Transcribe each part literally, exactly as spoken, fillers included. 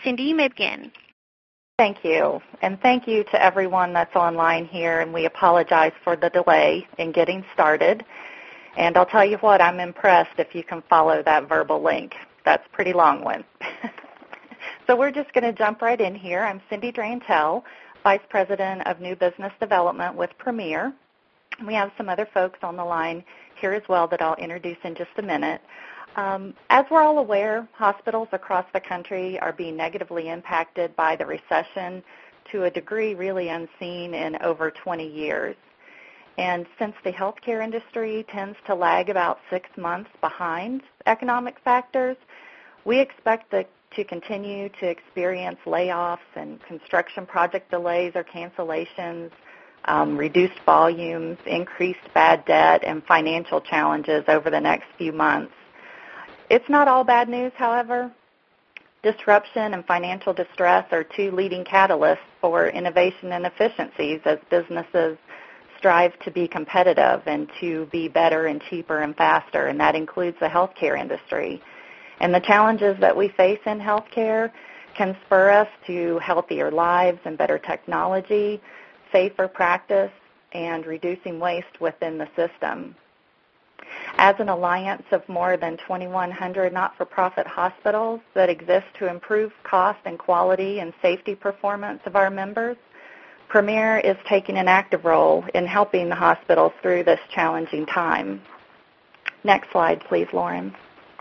Cindy, you may begin. Thank you, and thank you to everyone that's online here, and we apologize for the delay in getting started. And I'll tell you what, I'm impressed if you can follow that verbal link. That's a pretty long one. So we're just going to jump right in here. I'm Cindy Drantel, Vice President of New Business Development with Premier. We have some other folks on the line here as well that I'll introduce in just a minute. Um, as we're all aware, hospitals across the country are being negatively impacted by the recession to a degree really unseen in over twenty years. And since the healthcare industry tends to lag about six months behind economic factors, we expect the, to continue to experience layoffs and construction project delays or cancellations, um, reduced volumes, increased bad debt, and financial challenges over the next few months. It's not all bad news, however. Disruption and financial distress are two leading catalysts for innovation and efficiencies as businesses strive to be competitive and to be better and cheaper and faster, and that includes the healthcare industry. And the challenges that we face in healthcare can spur us to healthier lives and better technology, safer practice, and reducing waste within the system. As an alliance of more than twenty-one hundred not-for-profit hospitals that exist to improve cost and quality and safety performance of our members, Premier is taking an active role in helping the hospitals through this challenging time. Next slide, please, Lauren.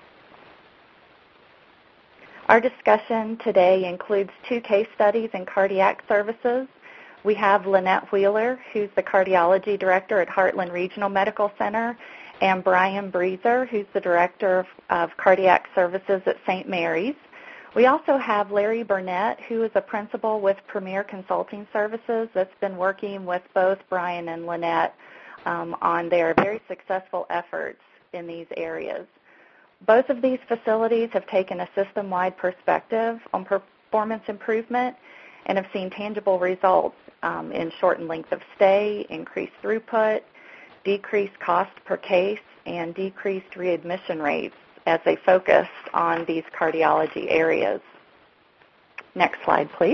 Our discussion today includes two case studies in cardiac services. We have Lynette Wheeler, who's the cardiology director at Heartland Regional Medical Center, and Brian Breezer, who's the Director of, of Cardiac Services at Saint Mary's. We also have Larry Burnett, who is a principal with Premier Consulting Services that's been working with both Brian and Lynette um, on their very successful efforts in these areas. Both of these facilities have taken a system-wide perspective on performance improvement and have seen tangible results um, in shortened length of stay, increased throughput, decreased cost per case, and decreased readmission rates as they focused on these cardiology areas. Next slide, please.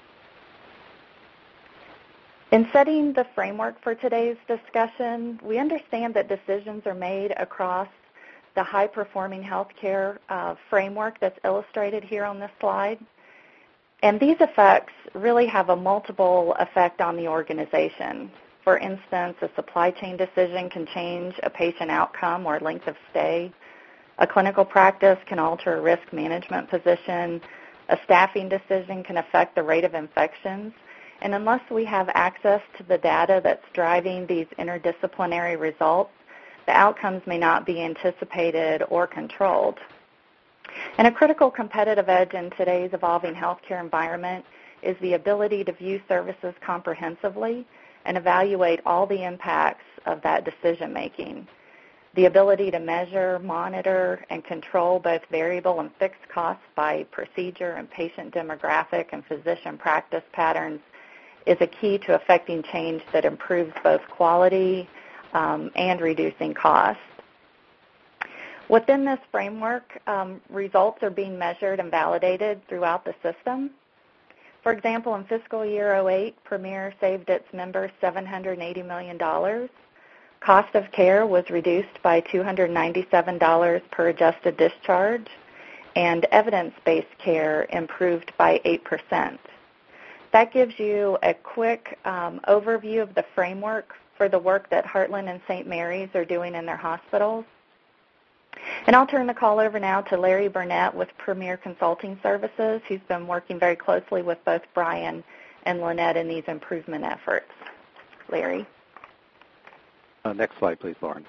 In setting the framework for today's discussion, we understand that decisions are made across the high-performing healthcare uh, framework that's illustrated here on this slide. And these effects really have a multiple effect on the organization. For instance, a supply chain decision can change a patient outcome or length of stay. A clinical practice can alter a risk management position. A staffing decision can affect the rate of infections. And unless we have access to the data that's driving these interdisciplinary results, the outcomes may not be anticipated or controlled. And a critical competitive edge in today's evolving healthcare environment is the ability to view services comprehensively and evaluate all the impacts of that decision-making. The ability to measure, monitor, and control both variable and fixed costs by procedure and patient demographic and physician practice patterns is a key to effecting change that improves both quality um, and reducing costs. Within this framework, um, results are being measured and validated throughout the system. For example, in fiscal year oh eight, Premier saved its members seven hundred eighty million dollars. Cost of care was reduced by two hundred ninety-seven dollars per adjusted discharge, and evidence-based care improved by eight percent. That gives you a quick um, overview of the framework for the work that Heartland and Saint Mary's are doing in their hospitals. And I'll turn the call over now to Larry Burnett with Premier Consulting Services, who's been working very closely with both Brian and Lynette in these improvement efforts. Larry. Uh, next slide, please, Lauren.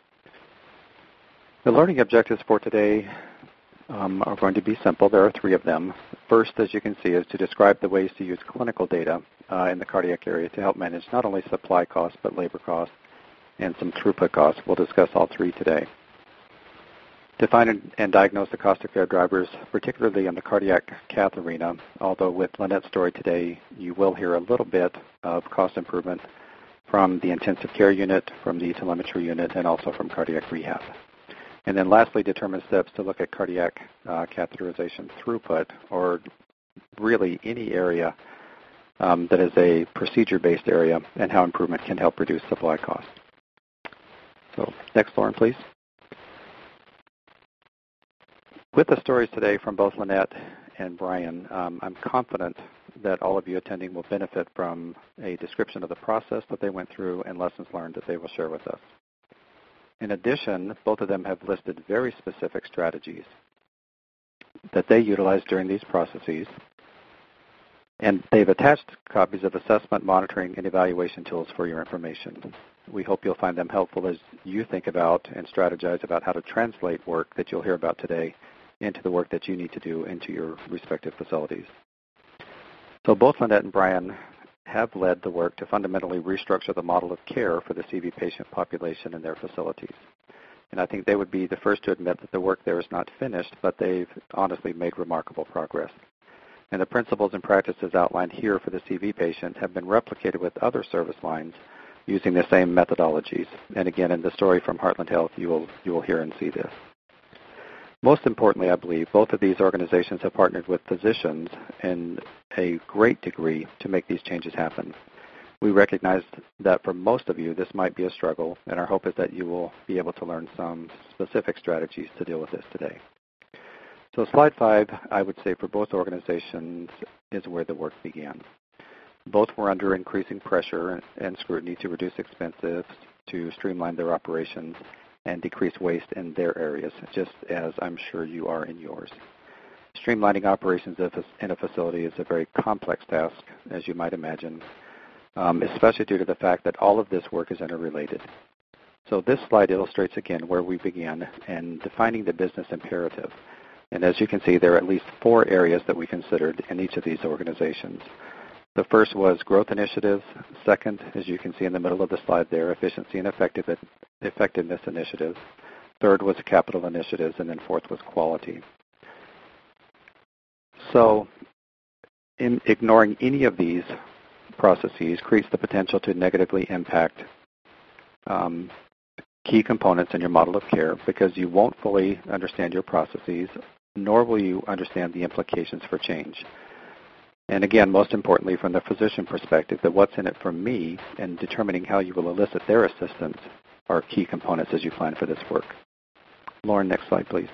The learning objectives for today um, are going to be simple. There are three of them. First, as you can see, is to describe the ways to use clinical data uh, in the cardiac area to help manage not only supply costs but labor costs and some throughput costs. We'll discuss all three today. Define and diagnose the cost of care drivers, particularly in the cardiac cath arena, although with Lynette's story today, you will hear a little bit of cost improvement from the intensive care unit, from the telemetry unit, and also from cardiac rehab. And then lastly, determine steps to look at cardiac uh, catheterization throughput, or really any area um, that is a procedure-based area and how improvement can help reduce supply costs. So next, Lauren, please. With the stories today from both Lynette and Brian, um, I'm confident that all of you attending will benefit from a description of the process that they went through and lessons learned that they will share with us. In addition, both of them have listed very specific strategies that they utilized during these processes, and they've attached copies of assessment, monitoring, and evaluation tools for your information. We hope you'll find them helpful as you think about and strategize about how to translate work that you'll hear about today into the work that you need to do into your respective facilities. So both Lynette and Brian have led the work to fundamentally restructure the model of care for the C V patient population in their facilities. And I think they would be the first to admit that the work there is not finished, but they've honestly made remarkable progress. And the principles and practices outlined here for the C V patient have been replicated with other service lines using the same methodologies. And again, in the story from Heartland Health, you will, you will hear and see this. Most importantly, I believe, both of these organizations have partnered with physicians in a great degree to make these changes happen. We recognize that for most of you, this might be a struggle, and our hope is that you will be able to learn some specific strategies to deal with this today. So slide five, I would say for both organizations, is where the work began. Both were under increasing pressure and scrutiny to reduce expenses, to streamline their operations, and decrease waste in their areas, just as I'm sure you are in yours. Streamlining operations in a facility is a very complex task, as you might imagine, um, especially due to the fact that all of this work is interrelated. So this slide illustrates again where we began in defining the business imperative. And as you can see, there are at least four areas that we considered in each of these organizations. The first was growth initiatives. Second, as you can see in the middle of the slide there, efficiency and effectiveness initiatives. Third was capital initiatives, and then fourth was quality. So in ignoring any of these processes creates the potential to negatively impact um, key components in your model of care because you won't fully understand your processes, nor will you understand the implications for change. And again, most importantly, from the physician perspective, that what's in it for me and determining how you will elicit their assistance are key components as you plan for this work. Lauren, next slide, please.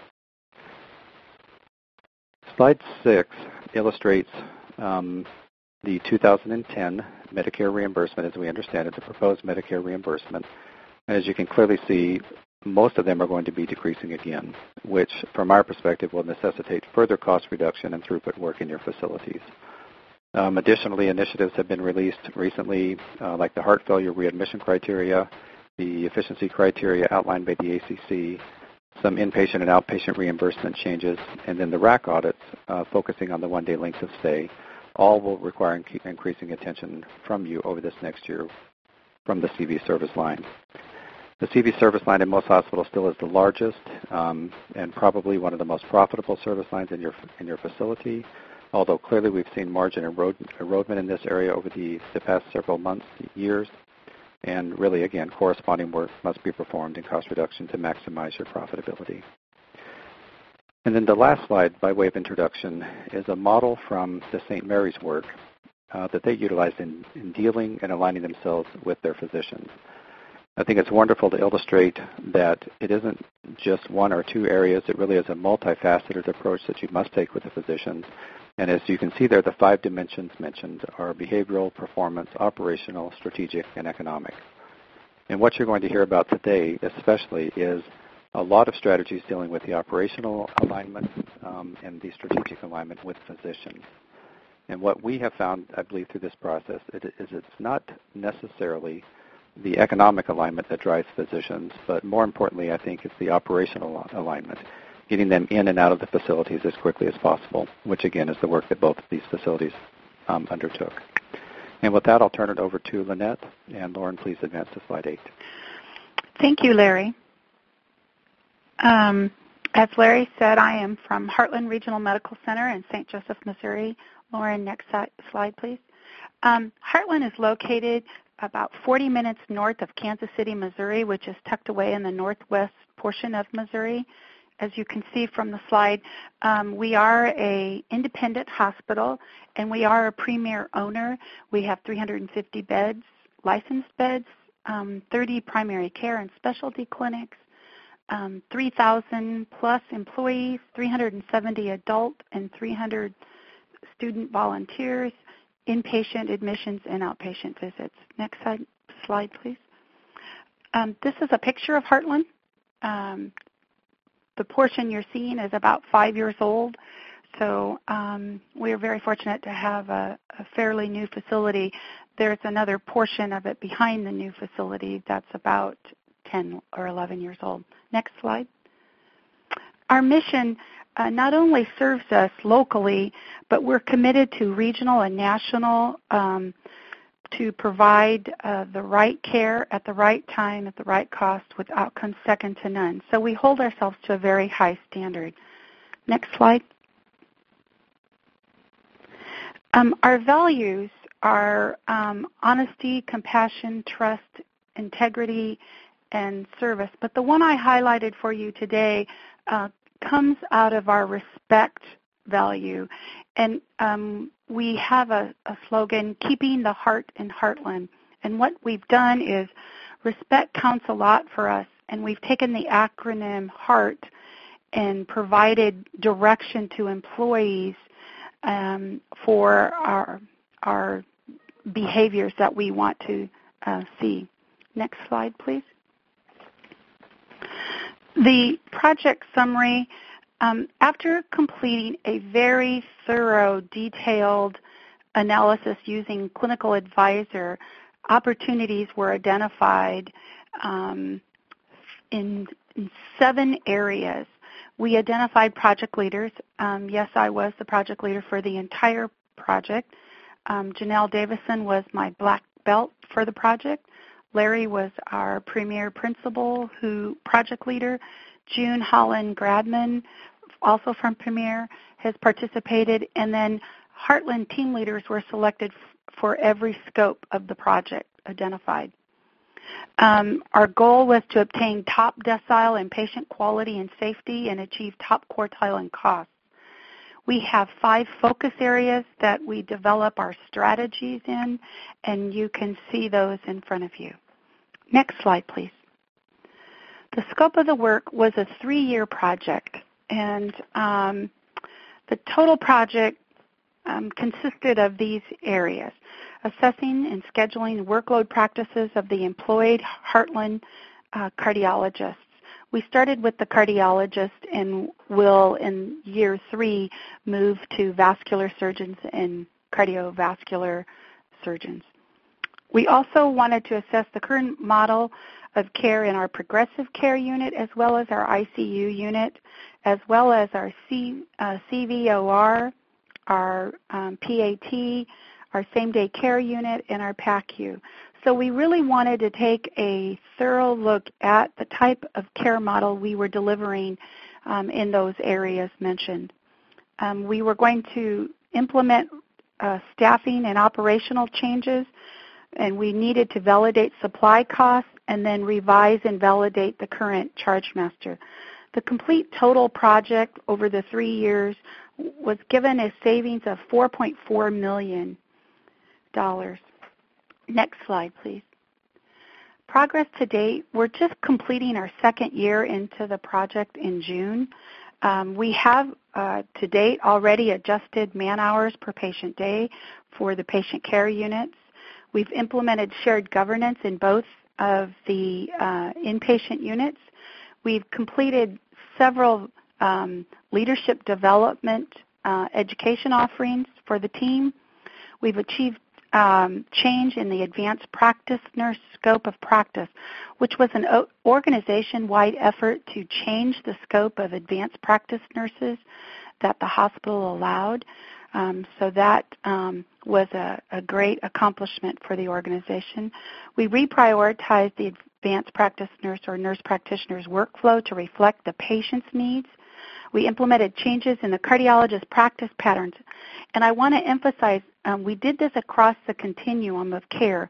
Slide six illustrates um, the two thousand ten Medicare reimbursement as we understand it, the proposed Medicare reimbursement. And as you can clearly see, most of them are going to be decreasing again, which from our perspective will necessitate further cost reduction and throughput work in your facilities. Um, additionally, initiatives have been released recently, uh, like the heart failure readmission criteria, the efficiency criteria outlined by the A C C, some inpatient and outpatient reimbursement changes, and then the R A C audits uh, focusing on the one-day length of stay. All will require inc- increasing attention from you over this next year from the C V service line. The C V service line in most hospitals still is the largest um, and probably one of the most profitable service lines in your in your facility. Although clearly we've seen margin erode, erodement in this area over the, the past several months, years, and really, again, corresponding work must be performed in cost reduction to maximize your profitability. And then the last slide, by way of introduction, is a model from the Saint Mary's work uh, that they utilized in, in dealing and aligning themselves with their physicians. I think it's wonderful to illustrate that it isn't just one or two areas. It really is a multifaceted approach that you must take with the physicians. And as you can see there, the five dimensions mentioned are behavioral, performance, operational, strategic, and economic. And what you're going to hear about today especially is a lot of strategies dealing with the operational alignment um, and the strategic alignment with physicians. And what we have found, I believe, through this process it, is it's not necessarily the economic alignment that drives physicians, but more importantly, I think it's the operational alignment, getting them in and out of the facilities as quickly as possible, which again is the work that both of these facilities um, undertook. And with that, I'll turn it over to Lynette. And Lauren, please advance to slide eight. Thank you, Larry. Um, as Larry said, I am from Heartland Regional Medical Center in Saint Joseph, Missouri. Lauren, next slide, please. Um, Heartland is located about forty minutes north of Kansas City, Missouri, which is tucked away in the northwest portion of Missouri. as you can see from the slide, um, we are a independent hospital, and we are a premier owner. We have three hundred fifty beds, licensed beds, um, thirty primary care and specialty clinics, um, three thousand plus employees, three hundred seventy adult and three hundred student volunteers, inpatient admissions and outpatient visits. Next slide, slide please. Um, this is a picture of Heartland. Um, the portion you're seeing is about five years old, so um, we are very fortunate to have a, a fairly new facility. There's another portion of it behind the new facility that's about ten or eleven years old. Next slide. Our mission uh, not only serves us locally, but we're committed to regional and national um, to provide uh, the right care at the right time at the right cost with outcomes second to none. So we hold ourselves to a very high standard. Next slide. Um, our values are um, honesty, compassion, trust, integrity, and service. But the one I highlighted for you today uh, comes out of our respect value. And um, we have a, a slogan, keeping the heart in Heartland. And what we've done is respect counts a lot for us, and we've taken the acronym HEART and provided direction to employees um, for our, our behaviors that we want to uh, see. Next slide, please. The project summary, um, after completing a very thorough, detailed analysis using Clinical Advisor, opportunities were identified um, in, in seven areas. We identified project leaders. Um, yes, I was the project leader for the entire project. Um, Janelle Davison was my black belt for the project. Larry was our premier principal, who project leader. June Holland Gradman, also from Premier, has participated. And then Heartland team leaders were selected f- for every scope of the project identified. Um, our goal was to obtain top decile in patient quality and safety and achieve top quartile in costs. We have five focus areas that we develop our strategies in, and you can see those in front of you. Next slide, please. The scope of the work was a three-year project, and um, the total project um, consisted of these areas: assessing and scheduling workload practices of the employed Heartland uh, cardiologists. We started with the cardiologist and will, in year three, move to vascular surgeons and cardiovascular surgeons. We also wanted to assess the current model of care in our progressive care unit, as well as our I C U unit, as well as our C, uh, C V O R, our um, P A T, our same-day care unit, and our P A C U. So we really wanted to take a thorough look at the type of care model we were delivering um, in those areas mentioned. Um, we were going to implement uh, staffing and operational changes, and we needed to validate supply costs and then revise and validate the current charge master. The complete total project over the three years was given a savings of four point four million dollars. Next slide, please. Progress to date, we're just completing our second year into the project in June. Um, we have, uh, to date, already adjusted man hours per patient day for the patient care units. We've implemented shared governance in both of the uh, inpatient units. We've completed several um, leadership development uh, education offerings for the team. We've achieved um, change in the advanced practice nurse scope of practice, which was an organization-wide effort to change the scope of advanced practice nurses that the hospital allowed. Um, so that um, was a, a great accomplishment for the organization. We reprioritized the advanced practice nurse or nurse practitioner's workflow to reflect the patient's needs. We implemented changes in the cardiologist practice patterns. And I want to emphasize um, we did this across the continuum of care.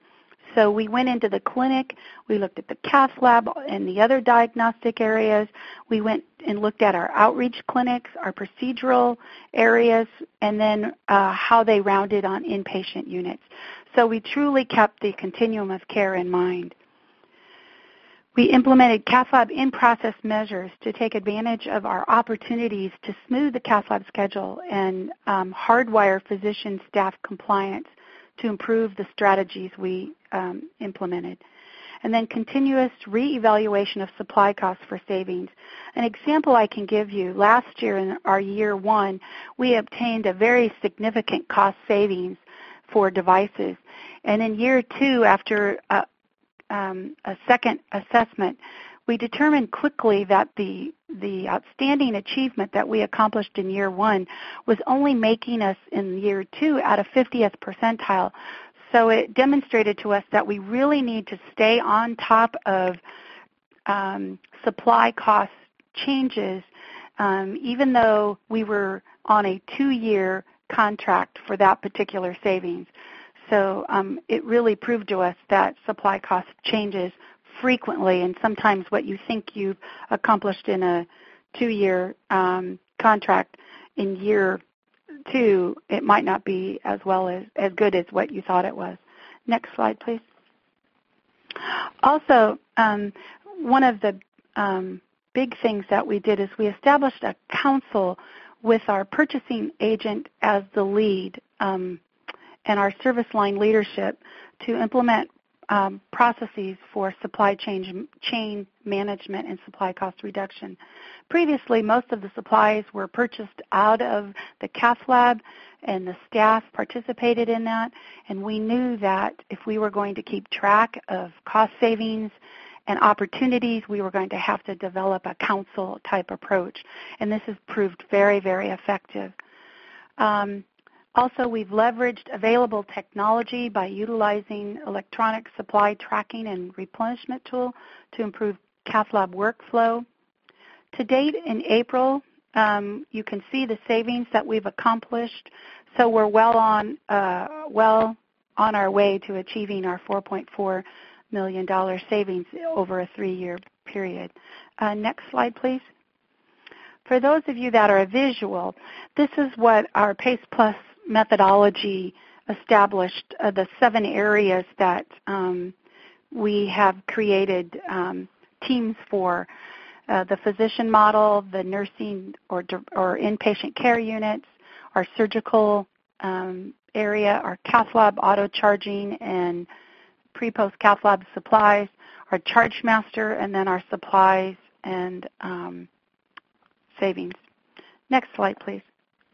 So we went into the clinic, we looked at the cath lab and the other diagnostic areas. We went and looked at our outreach clinics, our procedural areas, and then uh, how they rounded on inpatient units. So we truly kept the continuum of care in mind. We implemented cath lab in-process measures to take advantage of our opportunities to smooth the cath lab schedule and um, hardwire physician staff compliance to improve the strategies we um, implemented. And then continuous reevaluation of supply costs for savings. An example I can give you, last year in our year one, we obtained a very significant cost savings for devices. And in year two, after uh, um, a second assessment, we determined quickly that the, the outstanding achievement that we accomplished in year one was only making us in year two at a fiftieth percentile. So it demonstrated to us that we really need to stay on top of um, supply cost changes, um, even though we were on a two-year contract for that particular savings. So um, it really proved to us that supply cost changes frequently, and sometimes what you think you've accomplished in a two-year um, contract in year two, it might not be as well as, as good as what you thought it was. Next slide, please. Also, um, one of the um, big things that we did is we established a council with our purchasing agent as the lead um, and our service line leadership to implement Um, processes for supply chain, chain management and supply cost reduction. Previously, most of the supplies were purchased out of the cath lab, and the staff participated in that, and we knew that if we were going to keep track of cost savings and opportunities, we were going to have to develop a council-type approach, and this has proved very, very effective. Um, Also, we've leveraged available technology by utilizing electronic supply tracking and replenishment tool to improve cath lab workflow. To date, in April, um, you can see the savings that we've accomplished. So we're well on, uh, well on our way to achieving our four point four million dollars savings over a three-year period. Uh, next slide, please. For those of you that are visual, this is what our PACE Plus methodology established, uh, the seven areas that um, we have created um, teams for, uh, the physician model, the nursing or, or inpatient care units, our surgical um, area, our cath lab auto charging and pre-post cath lab supplies, our charge master, and then our supplies and um, savings. Next slide, please.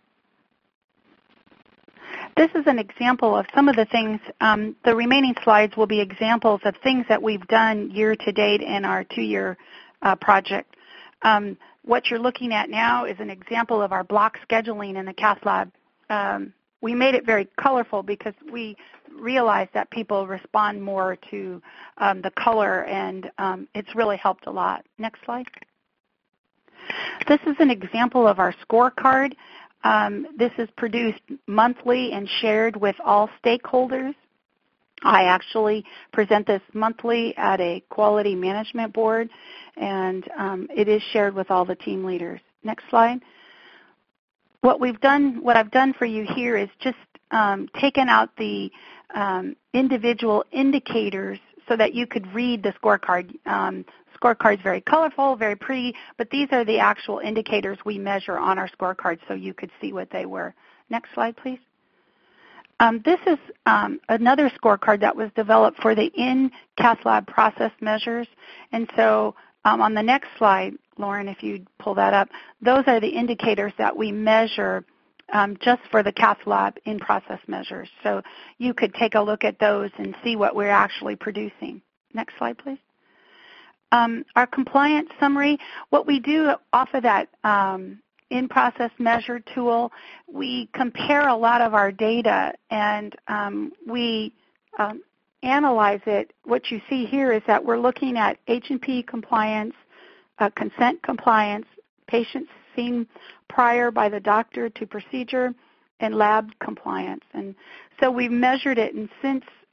This is an example of some of the things. Um, the remaining slides will be examples of things that we've done year to date in our two-year uh, project. Um, what you're looking at now is an example of our block scheduling in the cath lab. Um, we made it very colorful because we realized that people respond more to um, the color, and um, it's really helped a lot. Next slide. This is an example of our scorecard. Um, this is produced monthly and shared with all stakeholders. I actually present this monthly at a quality management board, and um, it is shared with all the team leaders. Next slide. What we've done, what I've done for you here is just um, taken out the um, individual indicators so that you could read the scorecard. Um, scorecard is very colorful, very pretty, but these are the actual indicators we measure on our scorecard so you could see what they were. Next slide, please. Um, this is um, another scorecard that was developed for the in-cath lab process measures. And so um, on the next slide, Lauren, if you'd pull that up, those are the indicators that we measure um, just for the cath lab in-process measures. So you could take a look at those and see what we're actually producing. Next slide, please. Um, our compliance summary, what we do off of that um, in-process measure tool, we compare a lot of our data and um, we um, analyze it. What you see here is that we're looking at H and P compliance, uh, consent compliance, patients seen prior by the doctor to procedure, and lab compliance. And so we've measured it, and since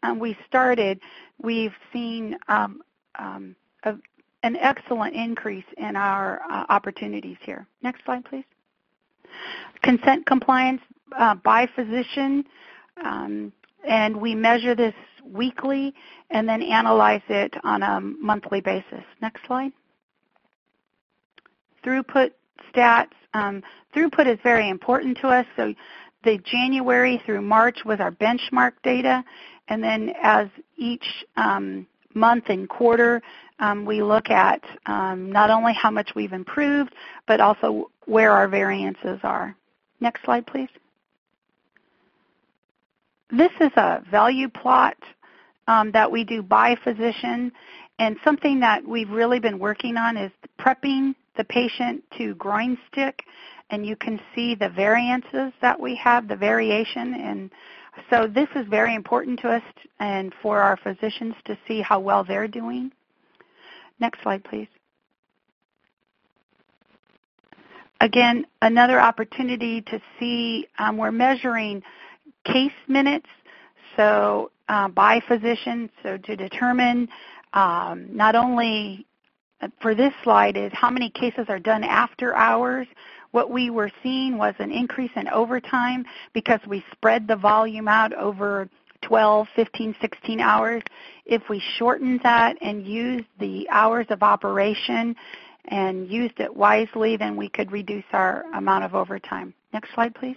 um, we started, we've seen um, um, a, an excellent increase in our uh, opportunities here. Next slide, please. Consent compliance uh, by physician, um, and we measure this weekly and then analyze it on a monthly basis. Next slide. Throughput stats. Um, throughput is very important to us. So the January through March was our benchmark data, and then as each um, month and quarter, um, we look at um, not only how much we've improved, but also where our variances are. Next slide, please. This is a value plot um, that we do by physician, and something that we've really been working on is prepping the patient to groin stick, and you can see the variances that we have, the variation, and so this is very important to us and for our physicians to see how well they're doing. Next slide, please. Again, another opportunity to see, um, we're measuring case minutes, so uh, by physician, so to determine um, not only for this slide is how many cases are done after hours. What we were seeing was an increase in overtime because we spread the volume out over twelve, fifteen, sixteen hours. If we shortened that and used the hours of operation and used it wisely, then we could reduce our amount of overtime. Next slide, please.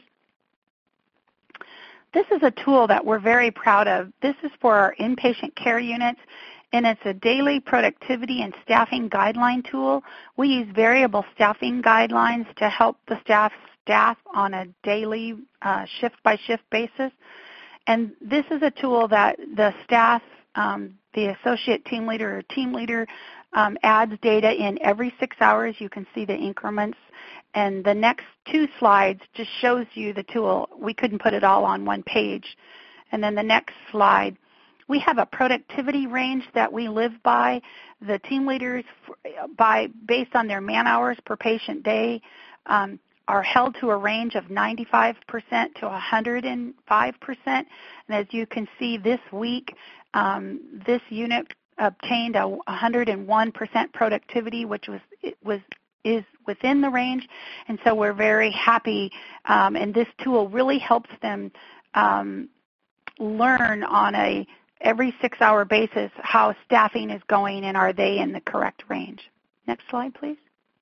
This is a tool that we're very proud of. This is for our inpatient care units, and it's a daily productivity and staffing guideline tool. We use variable staffing guidelines to help the staff staff on a daily uh, shift-by-shift basis. And this is a tool that the staff, um, the associate team leader or team leader, um, adds data in every six hours. You can see the increments. And the next two slides just shows you the tool. We couldn't put it all on one page. And then the next slide, we have a productivity range that we live by. The team leaders, by based on their man hours per patient day, um, are held to a range of ninety-five percent to one hundred five percent. And as you can see this week, um, this unit obtained a one hundred one percent productivity, which was it was is within the range. And so we're very happy, um, and this tool really helps them um, learn on a every six-hour basis how staffing is going and are they in the correct range. Next slide, please.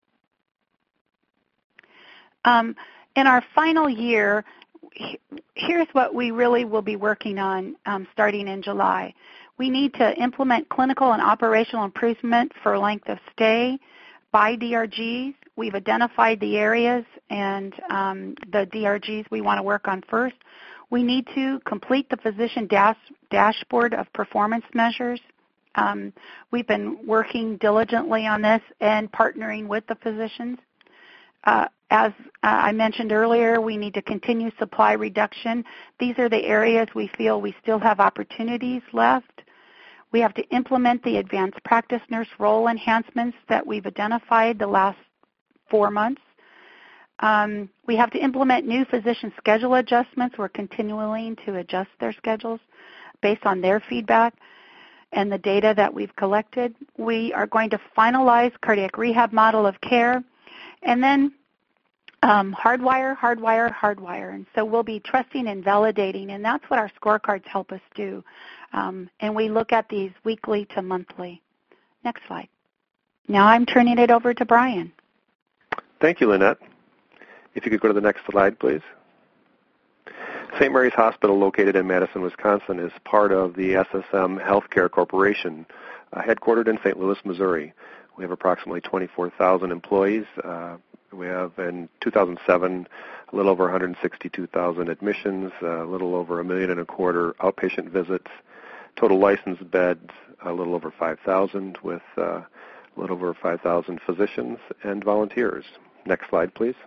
Um, in our final year, here's what we really will be working on um, starting in July. We need to implement clinical and operational improvement for length of stay by D R Gs. We've identified the areas and um, the D R Gs we want to work on first. We need to complete the physician dash, dashboard of performance measures. Um, we've been working diligently on this and partnering with the physicians. Uh, as uh, I mentioned earlier, we need to continue supply reduction. These are the areas we feel we still have opportunities left. We have to implement the advanced practice nurse role enhancements that we've identified the last four months. Um, we have to implement new physician schedule adjustments. We're continuing to adjust their schedules based on their feedback and the data that we've collected. We are going to finalize cardiac rehab model of care, and then um, hardwire, hardwire, hardwire. And so we'll be trusting and validating, and that's what our scorecards help us do. Um, and we look at these weekly to monthly. Next slide. Now I'm turning it over to Brian. Thank you, Lynette. If you could go to the next slide, please. Saint Mary's Hospital, located in Madison, Wisconsin, is part of the S S M Healthcare Corporation, uh, headquartered in Saint Louis, Missouri. We have approximately twenty-four thousand employees. Uh, we have, in two thousand seven, a little over one hundred sixty-two thousand admissions, a little over a million and a quarter outpatient visits, total licensed beds, a little over five thousand, with uh, a little over five thousand physicians and volunteers. Next slide, please.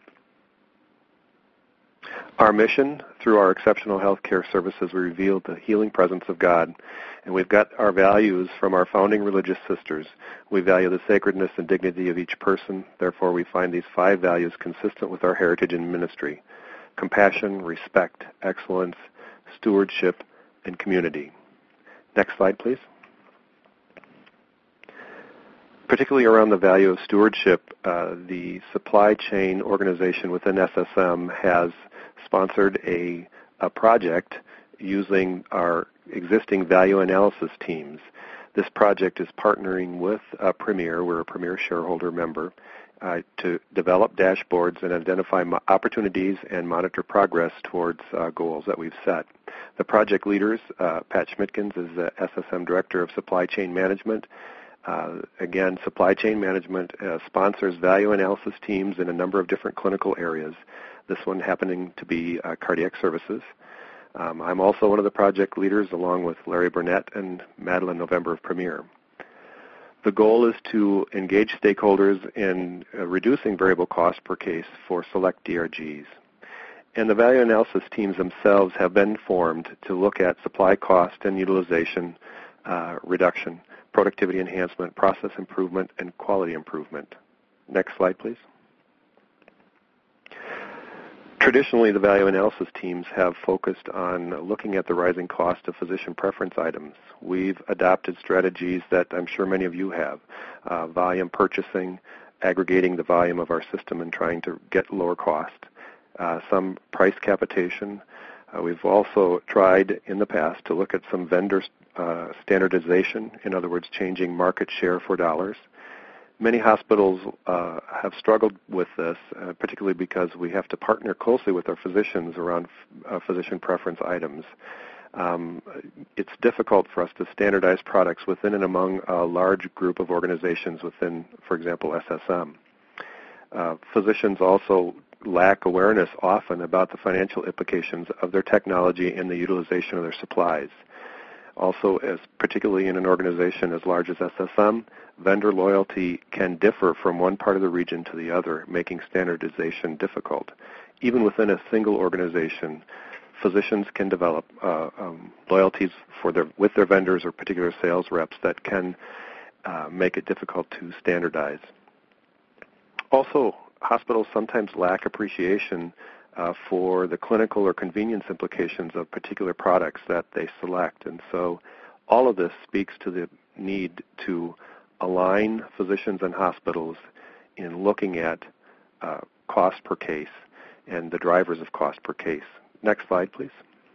Our mission, through our exceptional healthcare services, we reveal the healing presence of God, and we've got our values from our founding religious sisters. We value the sacredness and dignity of each person. Therefore, we find these five values consistent with our heritage and ministry: compassion, respect, excellence, stewardship, and community. Next slide, please. Particularly around the value of stewardship, uh, the supply chain organization within S S M has sponsored a, a project using our existing value analysis teams. This project is partnering with uh, Premier, we're a Premier shareholder member, uh, to develop dashboards and identify mo- opportunities and monitor progress towards uh, goals that we've set. The project leaders, uh, Pat Schmidtkins is the S S M Director of Supply Chain Management. Uh, again, supply chain management uh, sponsors value analysis teams in a number of different clinical areas, this one happening to be uh, cardiac services. Um, I'm also one of the project leaders along with Larry Burnett and Madeline November of Premier. The goal is to engage stakeholders in uh, reducing variable cost per case for select D R Gs. And the value analysis teams themselves have been formed to look at supply cost and utilization uh, reduction, productivity enhancement, process improvement, and quality improvement. Next slide, please. Traditionally, the value analysis teams have focused on looking at the rising cost of physician preference items. We've adopted strategies that I'm sure many of you have, uh, volume purchasing, aggregating the volume of our system and trying to get lower cost, uh, some price capitation. Uh, we've also tried in the past to look at some vendor uh, standardization, in other words, changing market share for dollars. Many hospitals uh, have struggled with this, uh, particularly because we have to partner closely with our physicians around f- uh, physician preference items. Um, it's difficult for us to standardize products within and among a large group of organizations within, for example, S S M. Uh, physicians also lack awareness often about the financial implications of their technology and the utilization of their supplies. Also, as particularly in an organization as large as S S M, vendor loyalty can differ from one part of the region to the other, making standardization difficult. Even within a single organization, physicians can develop uh, um, loyalties for their, with their vendors or particular sales reps that can uh, make it difficult to standardize. Also, hospitals sometimes lack appreciation uh, for the clinical or convenience implications of particular products that they select. And so all of this speaks to the need to align physicians and hospitals in looking at uh, cost per case and the drivers of cost per case. Next slide, please.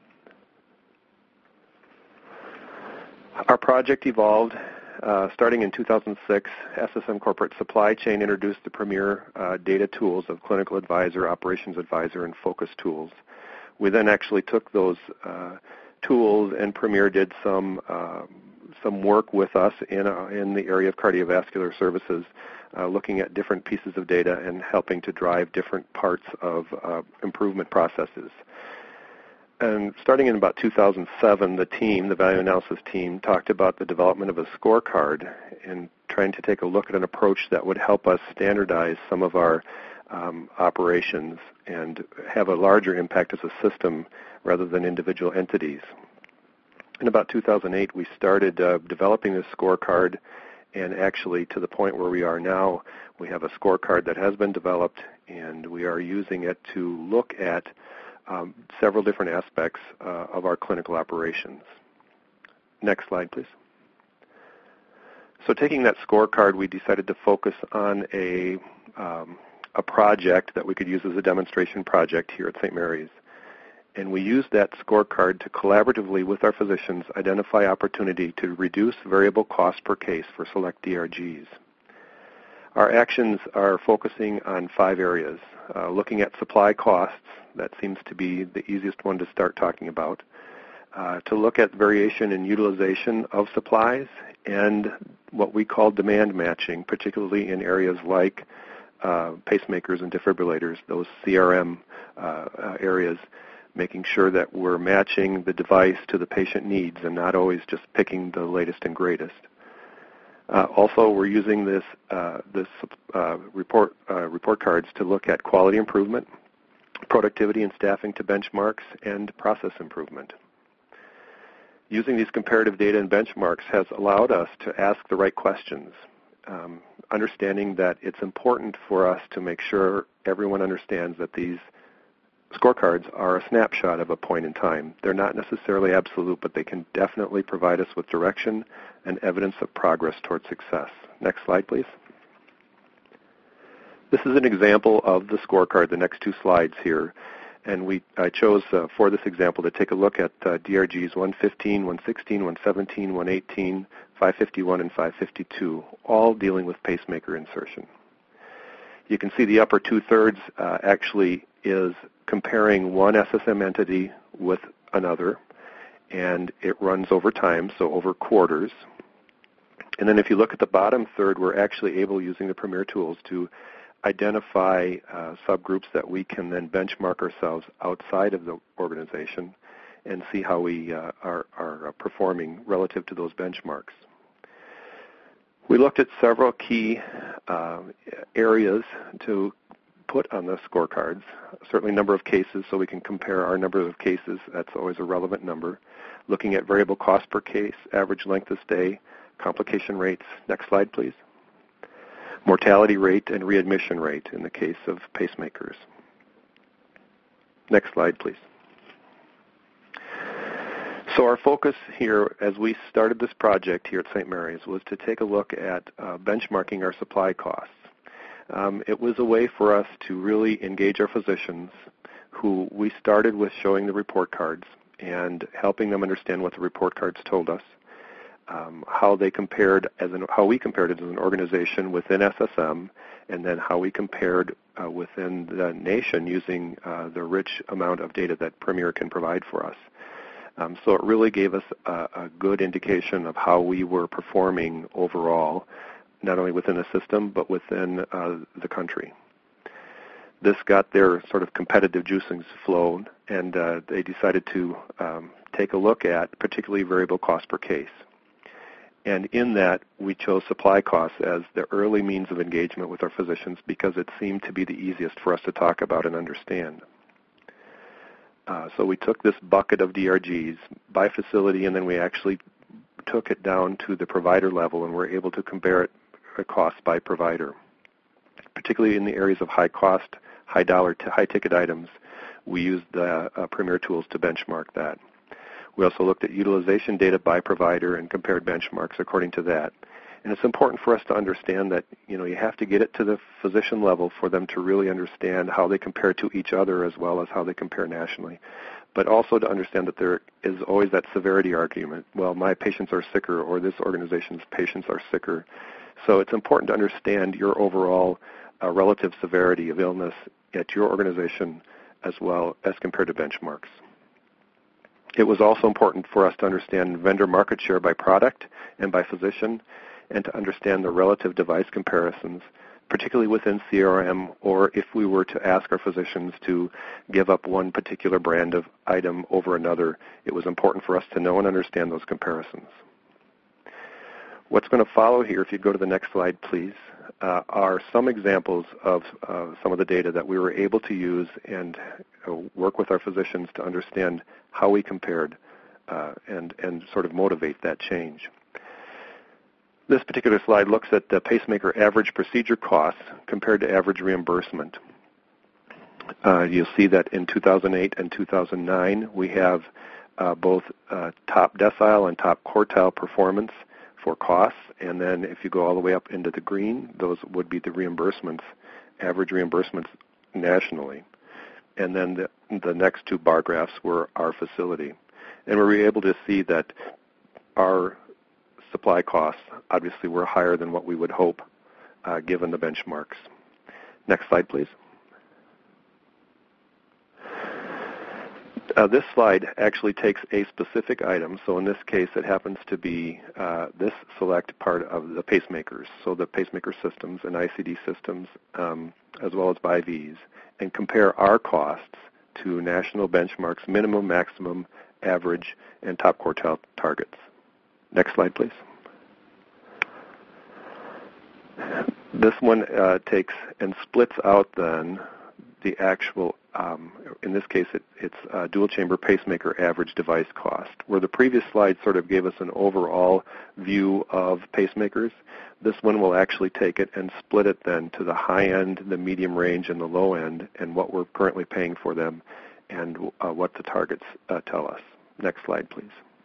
Our project evolved. Uh, starting in two thousand six, S S M Corporate Supply Chain introduced the Premier uh, data tools of Clinical Advisor, Operations Advisor, and Focus tools. We then actually took those uh, tools, and Premier did some uh, some work with us in uh, in the area of cardiovascular services, uh, looking at different pieces of data and helping to drive different parts of uh, improvement processes. And starting in about two thousand seven, the team, the value analysis team, talked about the development of a scorecard and trying to take a look at an approach that would help us standardize some of our um, operations and have a larger impact as a system rather than individual entities. In about two thousand eight, we started uh, developing this scorecard, and actually to the point where we are now, we have a scorecard that has been developed, and we are using it to look at Um, several different aspects uh, of our clinical operations. Next slide, please. So taking that scorecard, we decided to focus on a, um, a project that we could use as a demonstration project here at Saint Mary's. And we used that scorecard to collaboratively with our physicians identify opportunity to reduce variable cost per case for select D R Gs. Our actions are focusing on five areas. Uh, looking at supply costs, that seems to be the easiest one to start talking about. Uh, to look at variation in utilization of supplies and what we call demand matching, particularly in areas like uh, pacemakers and defibrillators, those C R M uh, uh, areas, making sure that we're matching the device to the patient needs and not always just picking the latest and greatest. Uh, also, we're using this uh, this uh, report uh, report cards to look at quality improvement, productivity and staffing to benchmarks, and process improvement. Using these comparative data and benchmarks has allowed us to ask the right questions, um, understanding that it's important for us to make sure everyone understands that these scorecards are a snapshot of a point in time. They're not necessarily absolute, but they can definitely provide us with direction and evidence of progress towards success. Next slide, please. This is an example of the scorecard, the next two slides here. And we, I chose uh, for this example to take a look at uh, D R Gs one fifteen, one sixteen, one seventeen, one eighteen, five fifty-one, and five fifty-two, all dealing with pacemaker insertion. You can see the upper two-thirds uh, actually is comparing one S S M entity with another, and it runs over time, so over quarters. And then if you look at the bottom third, we're actually able, using the Premier tools, to identify uh, subgroups that we can then benchmark ourselves outside of the organization and see how we uh, are, are performing relative to those benchmarks. We looked at several key uh, areas to put on the scorecards, certainly number of cases, so we can compare our number of cases. That's always a relevant number. Looking at variable cost per case, average length of stay, complication rates. Next slide, please. Mortality rate and readmission rate in the case of pacemakers. Next slide, please. So our focus here as we started this project here at Saint Mary's was to take a look at uh, benchmarking our supply costs. Um, it was a way for us to really engage our physicians, who we started with showing the report cards and helping them understand what the report cards told us, um, how they compared as an, how we compared it as an organization within S S M, and then how we compared uh, within the nation using uh, the rich amount of data that Premier can provide for us. Um, so it really gave us a, a good indication of how we were performing overall, not only within the system, but within uh, the country. This got their sort of competitive juicings flowing, and uh, they decided to um, take a look at particularly variable cost per case. And in that, we chose supply costs as the early means of engagement with our physicians because it seemed to be the easiest for us to talk about and understand. Uh, so we took this bucket of D R Gs by facility, and then we actually took it down to the provider level, and were able to compare it uh, costs by provider. Particularly in the areas of high cost, high dollar, to high ticket items, we used the uh, Premier tools to benchmark that. We also looked at utilization data by provider and compared benchmarks according to that. And it's important for us to understand that, you know, you have to get it to the physician level for them to really understand how they compare to each other as well as how they compare nationally. But also to understand that there is always that severity argument. Well, my patients are sicker, or this organization's patients are sicker. So it's important to understand your overall uh, relative severity of illness at your organization as well as compared to benchmarks. It was also important for us to understand vendor market share by product and by physician, and to understand the relative device comparisons, particularly within C R M, or if we were to ask our physicians to give up one particular brand of item over another, it was important for us to know and understand those comparisons. What's going to follow here, if you go to the next slide, please, uh, are some examples of uh, some of the data that we were able to use and uh, work with our physicians to understand how we compared uh, and, and sort of motivate that change. This particular slide looks at the pacemaker average procedure costs compared to average reimbursement. Uh, you'll see that in two thousand eight and two thousand nine, we have uh, both uh, top decile and top quartile performance for costs, and then if you go all the way up into the green, those would be the reimbursements, average reimbursements nationally. And then the, the next two bar graphs were our facility. And we were able to see that our supply costs obviously were higher than what we would hope uh, given the benchmarks. Next slide, please. Uh, this slide actually takes a specific item. So in this case, it happens to be uh, this select part of the pacemakers, so the pacemaker systems and I C D systems, um, as well as B I Vs, and compare our costs to national benchmarks, minimum, maximum, average, and top quartile targets. Next slide, please. This one uh, takes and splits out then the actual um, in this case, it, it's uh, dual chamber pacemaker average device cost. Where the previous slide sort of gave us an overall view of pacemakers, this one will actually take it and split it then to the high end, the medium range, and the low end, and what we're currently paying for them, and uh, what the targets uh, tell us. Next slide, please.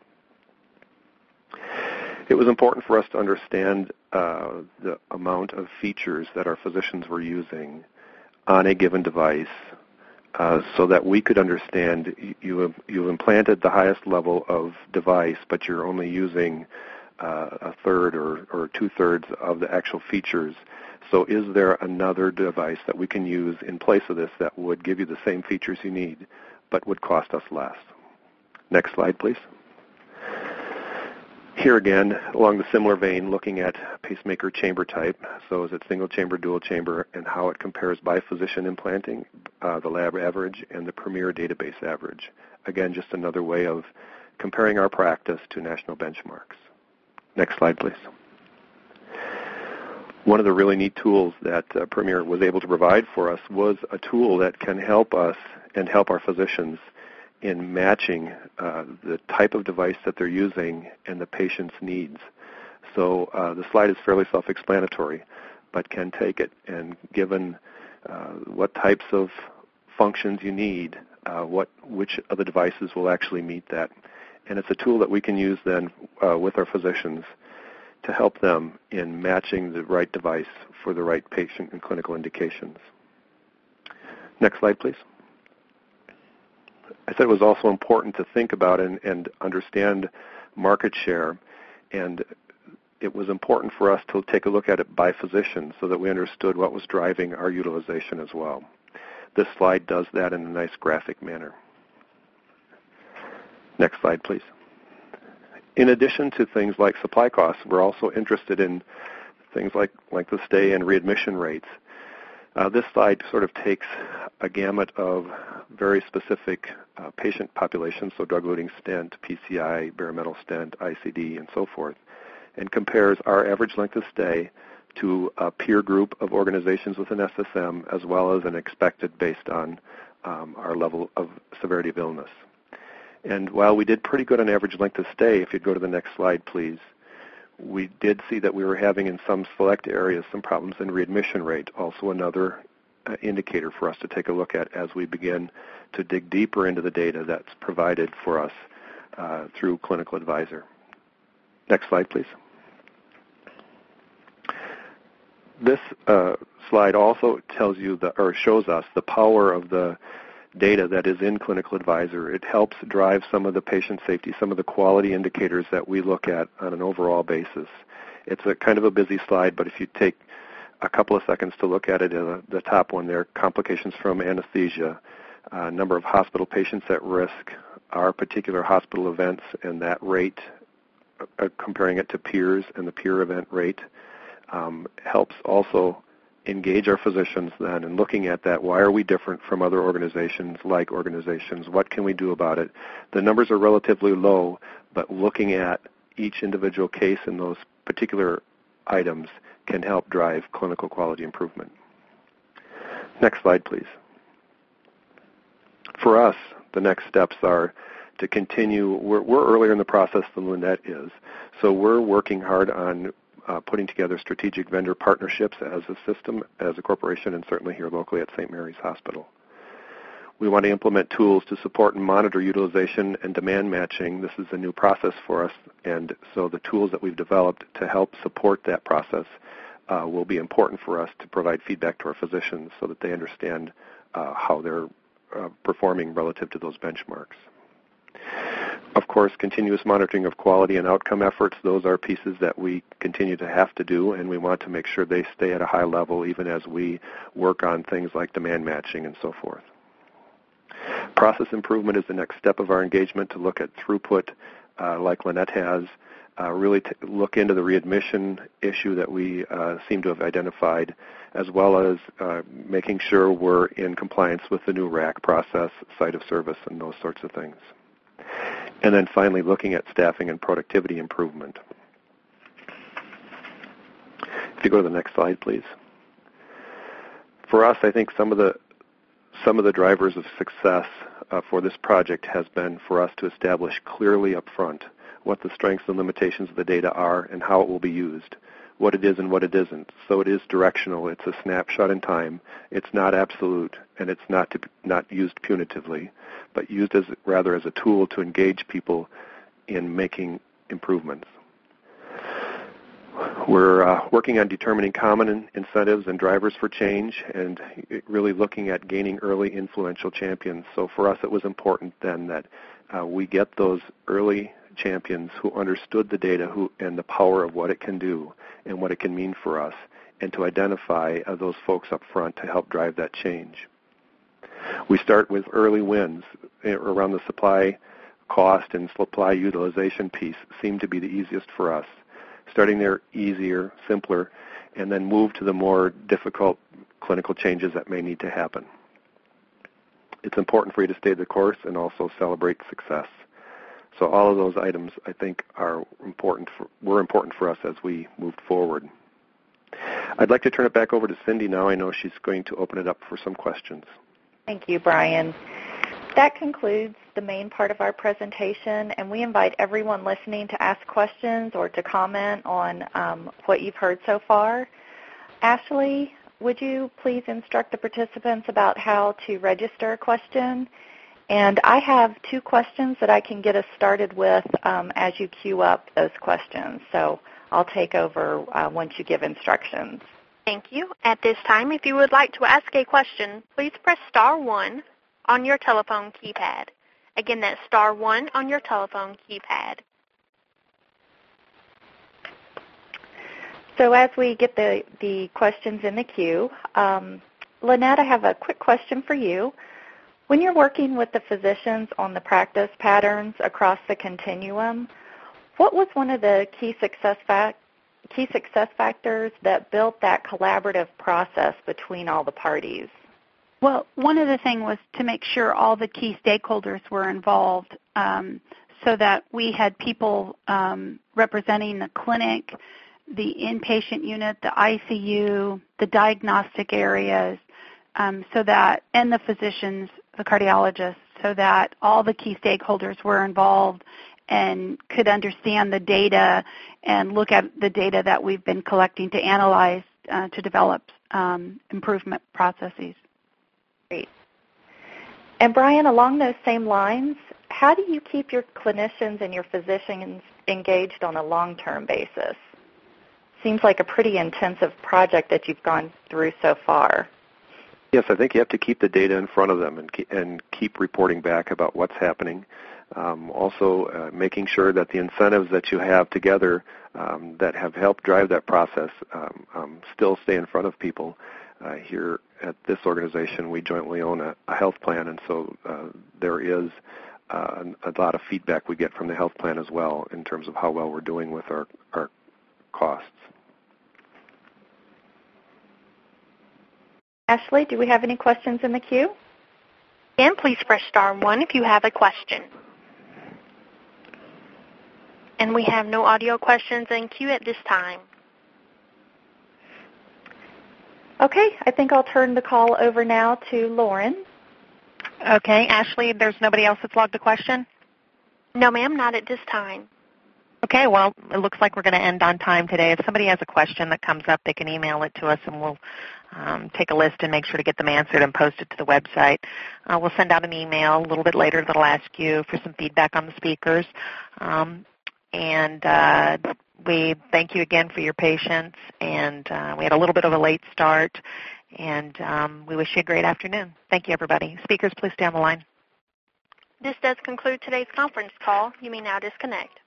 It was important for us to understand uh, the amount of features that our physicians were using on a given device uh, so that we could understand you have, you've implanted the highest level of device, but you're only using uh, a third or, or two-thirds of the actual features. So is there another device that we can use in place of this that would give you the same features you need but would cost us less? Next slide, please. Here again, along the similar vein, looking at pacemaker chamber type. So is it single chamber, dual chamber, and how it compares by physician implanting, uh, the lab average, and the Premier database average. Again, just another way of comparing our practice to national benchmarks. Next slide, please. One of the really neat tools that uh, Premier was able to provide for us was a tool that can help us and help our physicians in matching uh, the type of device that they're using and the patient's needs. So uh, the slide is fairly self-explanatory, but can take it and given uh, what types of functions you need, uh, what which of the devices will actually meet that. And it's a tool that we can use then uh, with our physicians to help them in matching the right device for the right patient and clinical indications. Next slide, please. I said it was also important to think about and, and understand market share, and it was important for us to take a look at it by physician so that we understood what was driving our utilization as well. This slide does that in a nice graphic manner. Next slide, please. In addition to things like supply costs, we're also interested in things like length of stay and readmission rates. Uh, this slide sort of takes a gamut of very specific uh, patient populations, so drug-eluting stent, P C I, bare metal stent, I C D, and so forth, and compares our average length of stay to a peer group of organizations within S S M, as well as an expected based on um, our level of severity of illness. And while we did pretty good on average length of stay, if you'd go to the next slide, please, we did see that we were having in some select areas some problems in readmission rate, also another uh, indicator for us to take a look at as we begin to dig deeper into the data that's provided for us uh, through Clinical Advisor. Next slide, please. This uh, slide also tells you the, or shows us the power of the data that is in Clinical Advisor. It helps drive some of the patient safety, some of the quality indicators that we look at on an overall basis. It's a kind of a busy slide, but if you take a couple of seconds to look at it, uh, the top one there, complications from anesthesia, uh, number of hospital patients at risk, our particular hospital events and that rate, uh, comparing it to peers and the peer event rate, um, helps also engage our physicians then in looking at that. Why are we different from other organizations, like organizations? What can we do about it? The numbers are relatively low, but looking at each individual case in those particular items can help drive clinical quality improvement. Next slide, please. For us, the next steps are to continue. We're, we're earlier in the process than Lynette is, so we're working hard on Uh, putting together strategic vendor partnerships as a system, as a corporation, and certainly here locally at Saint Mary's Hospital. We want to implement tools to support and monitor utilization and demand matching. This is a new process for us, and so the tools that we've developed to help support that process uh, will be important for us to provide feedback to our physicians so that they understand uh, how they're uh, performing relative to those benchmarks. Of course, continuous monitoring of quality and outcome efforts, those are pieces that we continue to have to do, and we want to make sure they stay at a high level even as we work on things like demand matching and so forth. Process improvement is the next step of our engagement to look at throughput uh, like Lynette has, uh, really t- look into the readmission issue that we uh, seem to have identified, as well as uh, making sure we're in compliance with the new R A C process, site of service, and those sorts of things. And then finally, looking at staffing and productivity improvement. If you go to the next slide, please. For us, I think some of the some of the drivers of success uh, for this project has been for us to establish clearly up front what the strengths and limitations of the data are and how it will be used, what it is and what it isn't. So it is directional. It's a snapshot in time. It's not absolute, and it's not to, not used punitively, but used as rather as a tool to engage people in making improvements. We're uh, working on determining common incentives and drivers for change and really looking at gaining early influential champions. So for us it was important then that uh, we get those early champions who understood the data who, and the power of what it can do and what it can mean for us, and to identify uh, those folks up front to help drive that change. We start with early wins around the supply cost and supply utilization piece seem to be the easiest for us. Starting there easier, simpler, and then move to the more difficult clinical changes that may need to happen. It's important for you to stay the course and also celebrate success. So all of those items, I think, are important for, were important for us as we moved forward. I'd like to turn it back over to Cindy now. I know she's going to open it up for some questions. Thank you, Brian. That concludes the main part of our presentation, and we invite everyone listening to ask questions or to comment on um, what you've heard so far. Ashley, would you please instruct the participants about how to register a question? And I have two questions that I can get us started with um, as you queue up those questions. So I'll take over uh, once you give instructions. Thank you. At this time, if you would like to ask a question, please press star one on your telephone keypad. Again, that's star one on your telephone keypad. So as we get the, the questions in the queue, um, Lynette, I have a quick question for you. When you're working with the physicians on the practice patterns across the continuum, what was one of the key success, fac- key success factors that built that collaborative process between all the parties? Well, one of the things was to make sure all the key stakeholders were involved um, so that we had people um, representing the clinic, the inpatient unit, the I C U, the diagnostic areas, um, so that, and the physicians, the cardiologists, so that all the key stakeholders were involved and could understand the data and look at the data that we've been collecting to analyze uh, to develop um, improvement processes. Great. And Brian, along those same lines, how do you keep your clinicians and your physicians engaged on a long-term basis? Seems like a pretty intensive project that you've gone through so far. Yes, I think you have to keep the data in front of them and keep, and keep reporting back about what's happening. Um, also, uh, making sure that the incentives that you have together um, that have helped drive that process um, um, still stay in front of people. Uh, here at this organization, we jointly own a, a health plan, and so uh, there is uh, a lot of feedback we get from the health plan as well in terms of how well we're doing with our, our costs. Ashley, do we have any questions in the queue? Again, please press star one if you have a question. And we have no audio questions in queue at this time. Okay, I think I'll turn the call over now to Lauren. Okay, Ashley, there's nobody else that's logged a question? No, ma'am, not at this time. Okay, well, it looks like we're going to end on time today. If somebody has a question that comes up, they can email it to us, and we'll um, take a list and make sure to get them answered and post it to the website. Uh, we'll send out an email a little bit later that'll ask you for some feedback on the speakers. Um, and uh, we thank you again for your patience, and uh, we had a little bit of a late start, and um, we wish you a great afternoon. Thank you, everybody. Speakers, please stay on the line. This does conclude today's conference call. You may now disconnect.